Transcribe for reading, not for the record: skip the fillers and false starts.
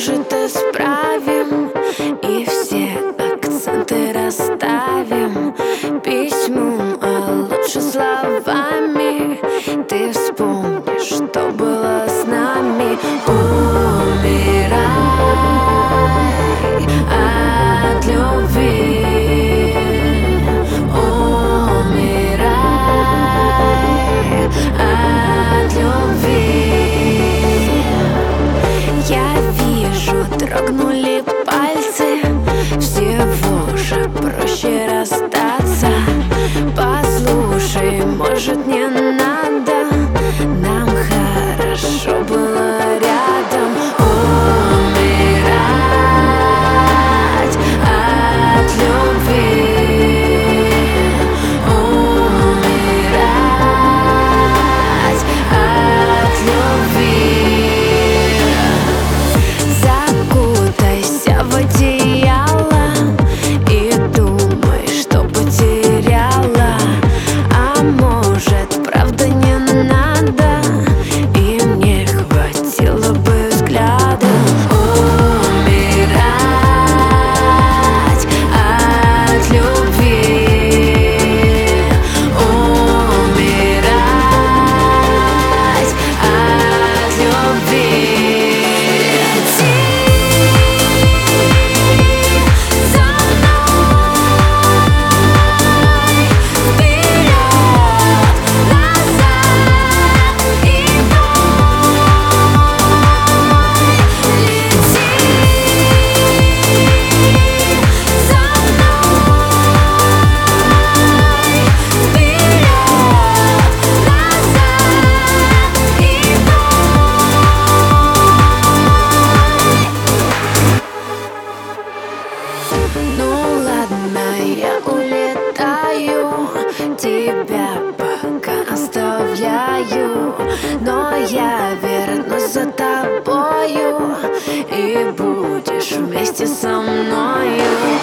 может, исправим и все акценты расставим письмом, а лучше словами. Ты вспомнишь, что было с нами. Умирай от любви, умирай от любви. Я вижу, дрогнули пальцы, всего же проще расстаться. Послушай, может, не надо, нам хорошо было рядом. Умирать от любви, умирать от любви. Закутайся в одеяло и думай, что потеряла. А может, правда не надо, и мне хватило бы взгляда. Умирать от любви, умирать от любви. Ну ладно, я улетаю, тебя пока оставляю, но я вернусь за тобою, и будешь вместе со мною.